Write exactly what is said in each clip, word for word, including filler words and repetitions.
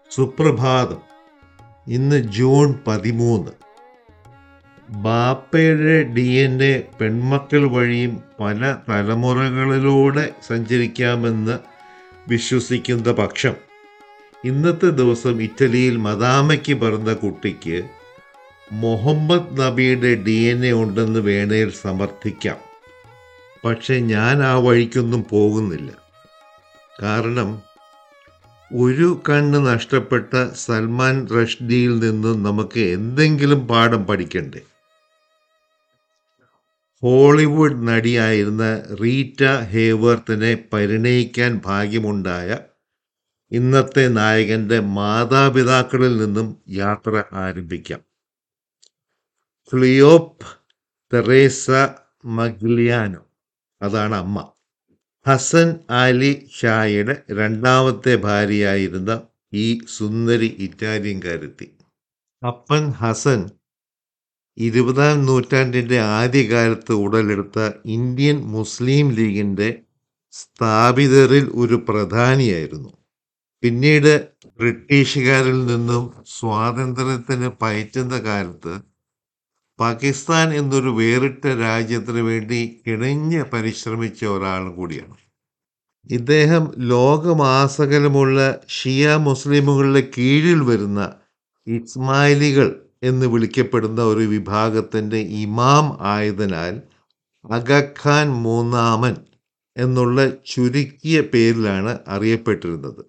സുപ്രഭാതം. ഇന്ന് ജൂൺ പതിമൂന്ന്. ബാപ്പയുടെ ഡി എൻ എ പെൺമക്കൾ വഴിയും പല തലമുറകളിലൂടെ സഞ്ചരിക്കാമെന്ന് വിശ്വസിക്കുന്ന പക്ഷം ഇന്നത്തെ ദിവസം ഇറ്റലിയിൽ മദാമയ്ക്ക് പിറന്ന കുട്ടിക്ക് മുഹമ്മദ് നബിയുടെ ഡി എൻ എ ഉണ്ടെന്ന് വേണേൽ സമർത്ഥിക്കാം. പക്ഷെ ഞാൻ ആ വഴിക്കൊന്നും പോകുന്നില്ല. കാരണം ഒരു കണ്ണ് നഷ്ടപ്പെട്ട സൽമാൻ റഷ്ദിയിൽ നിന്നും നമുക്ക് എന്തെങ്കിലും പാഠം പഠിക്കണ്ടേ? ഹോളിവുഡ് നടിയായിരുന്ന റീറ്റ ഹേവർത്തിനെ പരിണയിക്കാൻ ഭാഗ്യമുണ്ടായ ഇന്നത്തെ നായകന്റെ മാതാപിതാക്കളിൽ നിന്നും യാത്ര ആരംഭിക്കാം. ക്ലിയോപ്പ് തെരേസ മഗ്ലിയാനോ, അതാണ് അമ്മ. ഹസൻ അലി ഷായുടെ രണ്ടാമത്തെ ഭാര്യയായിരുന്ന ഈ സുന്ദരി ഇറ്റാലിയൻകാരത്തി. അപ്പൻ ഹസൻ ഇരുപതാം നൂറ്റാണ്ടിൻ്റെ ആദ്യകാലത്ത് ഉടലെടുത്ത ഇന്ത്യൻ മുസ്ലിം ലീഗിൻ്റെ സ്ഥാപിതരിൽ ഒരു പ്രധാനിയായിരുന്നു. പിന്നീട് ബ്രിട്ടീഷുകാരിൽ നിന്നും സ്വാതന്ത്ര്യത്തിന് പയറ്റുന്ന കാലത്ത് പാകിസ്ഥാൻ എന്നൊരു വേറിട്ട രാജ്യത്തിന് വേണ്ടി കിണഞ്ഞ് പരിശ്രമിച്ച ഒരാളും കൂടിയാണ് ഇദ്ദേഹം. ലോകമാസകലമുള്ള ഷിയ മുസ്ലിമുകളുടെ കീഴിൽ വരുന്ന ഇസ്മായിലികൾ എന്ന് വിളിക്കപ്പെടുന്ന ഒരു വിഭാഗത്തിൻ്റെ ഇമാം ആയതിനാൽ അഗഖാൻ മൂന്നാമൻ എന്നുള്ള ചുരുക്കിയ പേരിലാണ് അറിയപ്പെട്ടിരുന്നത്.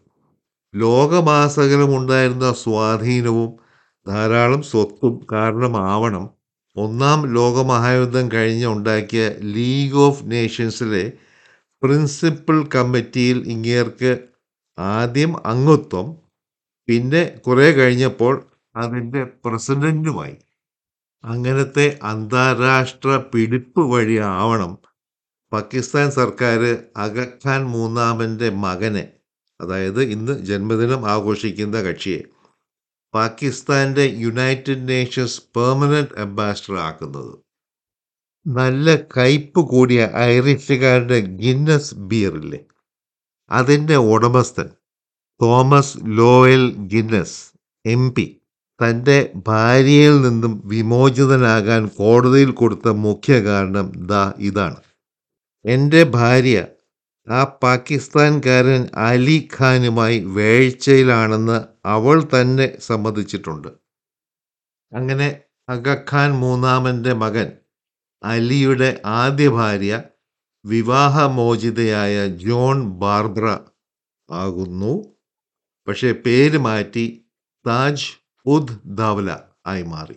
ലോകമാസകലമുണ്ടായിരുന്ന സ്വാധീനവും ധാരാളം സ്വത്തും കാരണമാവണം ഒന്നാം ലോകമഹായുദ്ധം കഴിഞ്ഞ് ഉണ്ടാക്കിയ ലീഗ് ഓഫ് നേഷൻസിലെ പ്രിൻസിപ്പൽ കമ്മിറ്റിയിൽ ഇങ്ങേർക്ക് ആദ്യം അംഗത്വം, പിന്നെ കുറെ കഴിഞ്ഞപ്പോൾ അതിൻ്റെ പ്രസിഡന്റുമായി. അങ്ങനത്തെ അന്താരാഷ്ട്ര പിടിപ്പ് വഴി ആവണം പാകിസ്ഥാൻ സർക്കാർ അഗഖാൻ മൂന്നാമൻ്റെ മകനെ, അതായത് ഇന്ന് ജന്മദിനം ആഘോഷിക്കുന്ന കക്ഷിയെ, പാകിസ്ഥാൻ്റെ യുണൈറ്റഡ് നേഷൻസ് പെർമനന്റ് അംബാസിഡർ ആക്കുന്നത്. നല്ല കയ്പ് കൂടിയ ഐറിഷുകാരുടെ ഗിന്നസ് ബിയറില്ലേ, അതിൻ്റെ ഉടമസ്ഥൻ Thomas Loel Guinness M P തൻ്റെ ഭാര്യയിൽ നിന്നും വിമോചിതനാകാൻ കോടതിയിൽ കൊടുത്ത മുഖ്യ കാരണം ദാ ഇതാണ്: എൻ്റെ ഭാര്യ ആ പാകിസ്ഥാൻകാരൻ അലി ഖാനുമായി വേഴ്ചയിലാണെന്ന് അവൾ തന്നെ സമ്മതിച്ചിട്ടുണ്ട്. അങ്ങനെ അഗഖാൻ മൂന്നാമൻ്റെ മകൻ അലിയുടെ ആദ്യ ഭാര്യ വിവാഹമോചിതയായ ജോൺ ബാർബ്ര ആകുന്നു. പക്ഷേ പേര് മാറ്റി താജ് ഉദ് ദൗല ആയി മാറി.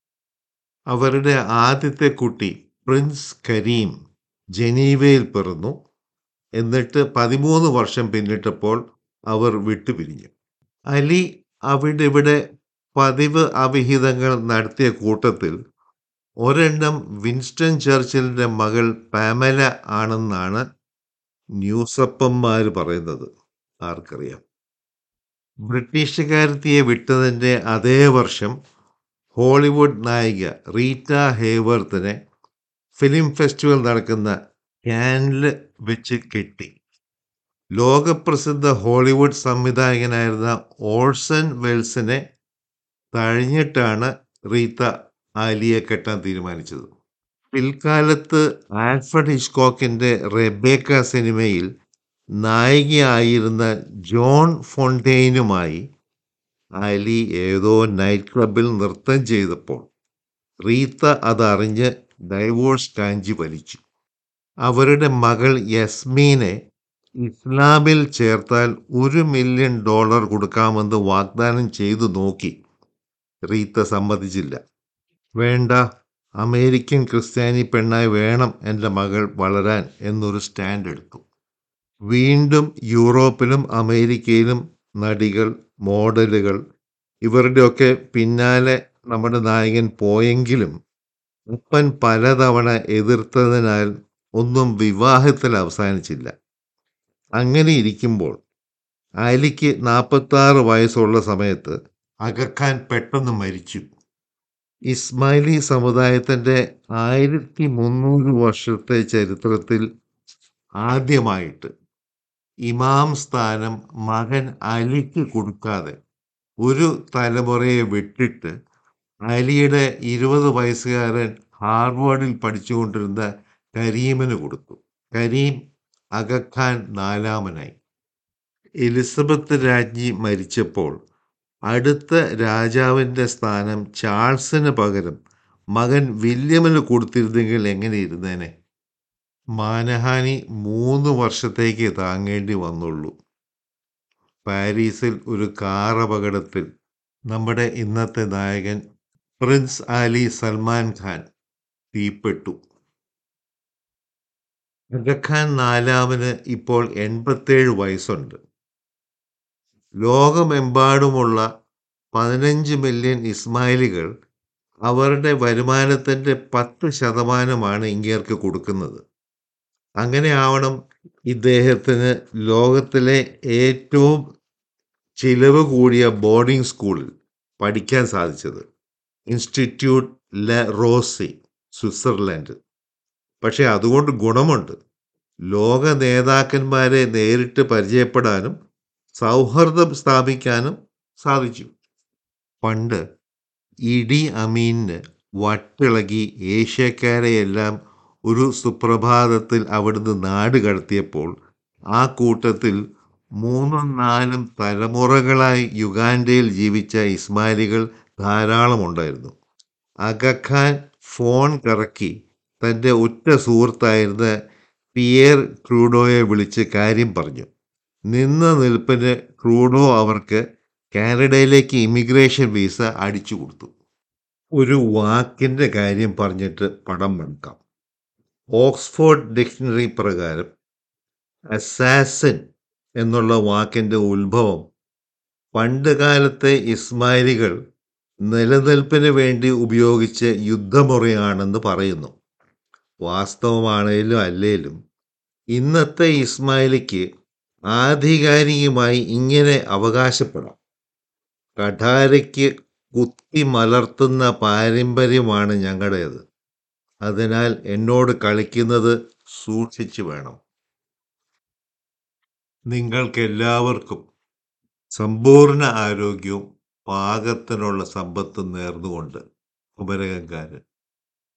അവരുടെ ആദ്യത്തെ കുട്ടി പ്രിൻസ് കരീം ജനീവയിൽ പിറന്നു. എന്നിട്ട് പതിമൂന്ന് വർഷം പിന്നിട്ടപ്പോൾ അവർ വിട്ടുപിരിഞ്ഞു. അലി അവിടെ ഇവിടെ പതിവ് അവിഹിതങ്ങൾ നടത്തിയ കൂട്ടത്തിൽ ഒരെണ്ണം വിൻസ്റ്റൺ ചർച്ചിലിൻ്റെ മകൾ പാമല ആണെന്നാണ് ന്യൂസപ്പന്മാർ പറയുന്നത്. ആർക്കറിയാം. ബ്രിട്ടീഷുകാരത്തിയെ വിട്ടതിൻ്റെ അതേ വർഷം ഹോളിവുഡ് നായിക റീറ്റ ഹേവർത്തിനെ ഫിലിം ഫെസ്റ്റിവൽ നടക്കുന്ന കാനിൽ വെച്ച് കെട്ടി. ലോകപ്രസിദ്ധ ഹോളിവുഡ് സംവിധായകനായിരുന്ന ഓർസൺ വെൽസിനെ തഴഞ്ഞിട്ടാണ് റീത്ത ആലിയെ കെട്ടാൻ തീരുമാനിച്ചത്. പിൽക്കാലത്ത് ആൽഫ്രഡ് ഹിച്ച്കോക്കിൻ്റെ റെബേക്ക സിനിമയിൽ നായികയായിരുന്ന ജോൺ ഫോണ്ടെയിനുമായി അലി ഏതോ നൈറ്റ് ക്ലബിൽ നൃത്തം ചെയ്തപ്പോൾ റീത്ത അതറിഞ്ഞ് ഡൈവോഴ്സ് കാഞ്ചി വലിച്ചു. അവരുടെ മകൾ യസ്മീനെ ഇസ്ലാമിൽ ചേർത്താൽ ഒരു മില്യൺ ഡോളർ കൊടുക്കാമെന്ന് വാഗ്ദാനം ചെയ്തു നോക്കി. റീത്ത സമ്മതിച്ചില്ല. വേണ്ട, അമേരിക്കൻ ക്രിസ്ത്യാനി പെണ്ണായി വേണം എൻ്റെ മകൾ വളരാൻ എന്നൊരു സ്റ്റാൻഡ് എടുത്തു. വീണ്ടും യൂറോപ്പിലും അമേരിക്കയിലും നടികൾ, മോഡലുകൾ ഇവരുടെയൊക്കെ പിന്നാലെ നമ്മുടെ നായകൻ പോയെങ്കിലും അപ്പൻ പലതവണ എതിർത്തതിനാൽ ഒന്നും വിവാഹത്തിൽ അവസാനിച്ചില്ല. അങ്ങനെ ഇരിക്കുമ്പോൾ അലിക്ക് നാൽപ്പത്താറ് വയസ്സുള്ള സമയത്ത് അഗഖാൻ പെട്ടെന്ന് മരിച്ചു. ഇസ്മായിലി സമുദായത്തിൻ്റെ ആയിരത്തി മുന്നൂറ് വർഷത്തെ ചരിത്രത്തിൽ ആദ്യമായിട്ട് ഇമാം സ്ഥാനം മകൻ അലിക്ക് കൊടുക്കാതെ ഒരു തലമുറയെ വിട്ടിട്ട് അലിയുടെ ഇരുപത് വയസ്സുകാരൻ ഹാർവാർഡിൽ പഠിച്ചുകൊണ്ടിരുന്ന കരീമിന് കൊടുത്തു. കരീം അഗഖാൻ നാലാമനായി. എലിസബത്ത് രാജ്ഞി മരിച്ചപ്പോൾ അടുത്ത രാജാവിൻ്റെ സ്ഥാനം ചാൾസിന് പകരം മകൻ വില്യമിന് കൊടുത്തിരുന്നെങ്കിൽ എങ്ങനെ ഇരുന്നേനെ? മാനഹാനി മൂന്ന് വർഷത്തേക്ക് താങ്ങേണ്ടി വന്നുള്ളൂ. പാരീസിൽ ഒരു കാർ അപകടത്തിൽ നമ്മുടെ ഇന്നത്തെ നായകൻ പ്രിൻസ് ആലി സൽമാൻ ഖാൻ തീപ്പെട്ടു. അഗഖാൻ നാലാമന് ഇപ്പോൾ എൺപത്തേഴ് വയസ്സുണ്ട്. ലോകമെമ്പാടുമുള്ള പതിനഞ്ച് മില്യൺ ഇസ്മായിലികൾ അവരുടെ വരുമാനത്തിൻ്റെ പത്ത് ശതമാനമാണ് ഇങ്ങേർക്ക് കൊടുക്കുന്നത്. അങ്ങനെ ആവണം ഇദ്ദേഹത്തിന് ലോകത്തിലെ ഏറ്റവും ചിലവ് കൂടിയ ബോർഡിംഗ് സ്കൂളിൽ പഠിക്കാൻ സാധിച്ചത്, ഇൻസ്റ്റിറ്റ്യൂട്ട് ല റോസി, സ്വിറ്റ്സർലൻഡ്. പക്ഷെ അതുകൊണ്ട് ഗുണമുണ്ട്. ലോക നേതാക്കന്മാരെ നേരിട്ട് പരിചയപ്പെടാനും സൗഹൃദം സ്ഥാപിക്കാനും സാധിച്ചു. പണ്ട് ഇഡി അമീന് വട്ടിളകി ഏഷ്യക്കാരെയെല്ലാം ഒരു സുപ്രഭാതത്തിൽ അവിടുന്ന് നാട് കടത്തിയപ്പോൾ ആ കൂട്ടത്തിൽ മൂന്നും നാലും തലമുറകളായി യുഗാണ്ടയിൽ ജീവിച്ച ഇസ്മായിലികൾ ധാരാളമുണ്ടായിരുന്നു. അഗഖാൻ ഫോൺ കറക്കി തൻ്റെ ഉറ്റ സുഹൃത്തായിരുന്ന പിയേർ ട്രൂഡോയെ വിളിച്ച് കാര്യം പറഞ്ഞു. നിന്ന നിൽപ്പിന് ട്രൂഡോ അവർക്ക് കാനഡയിലേക്ക് ഇമിഗ്രേഷൻ വിസ അടിച്ചു കൊടുത്തു. ഒരു വാക്കിൻ്റെ കാര്യം പറഞ്ഞിട്ട് പടം വെക്കാം. ഓക്സ്ഫോർഡ് ഡിക്ഷണറി പ്രകാരം അസാസിൻ എന്നുള്ള വാക്കിൻ്റെ ഉത്ഭവം പണ്ട് കാലത്തെ ഇസ്മായിലികൾ നിലനിൽപ്പിന് വേണ്ടി ഉപയോഗിച്ച യുദ്ധമുറയാണെന്ന് പറയുന്നു. വാസ്തവമാണേലും അല്ലേലും ഇന്നത്തെ ഇസ്മായിലിക്ക് ആധികാരികമായി ഇങ്ങനെ അവകാശപ്പെടാം: കഠാരയ്ക്ക് കുത്തി മലർത്തുന്ന പാരമ്പര്യമാണ് ഞങ്ങളുടേത്. അതിനാൽ എന്നോട് കളിക്കുന്നത് സൂക്ഷിച്ചു വേണം. നിങ്ങൾക്കെല്ലാവർക്കും സമ്പൂർണ്ണ ആരോഗ്യവും പാകത്തിനുള്ള സമ്പത്തും നേർന്നുകൊണ്ട് കുമരകംകാരൻ.